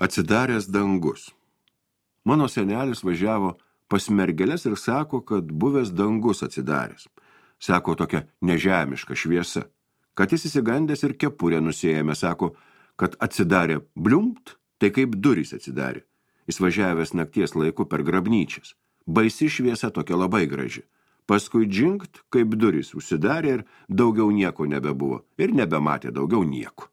Atsidaręs dangus. Mano senelis važiavo pas mergeles ir sako, kad buvęs dangus atsidaręs. Sako, tokia nežemiška šviesa. Kad jis įsigandęs ir kepurę nusėjame, sako, kad atsidarė bliumpt, tai kaip durys atsidarė. Jis važiavęs nakties laiku per grabnyčias. Baisi šviesa tokia labai graži. Paskui džingt, kaip durys užsidarė ir daugiau nieko nebebuvo. Ir nebematė daugiau nieko.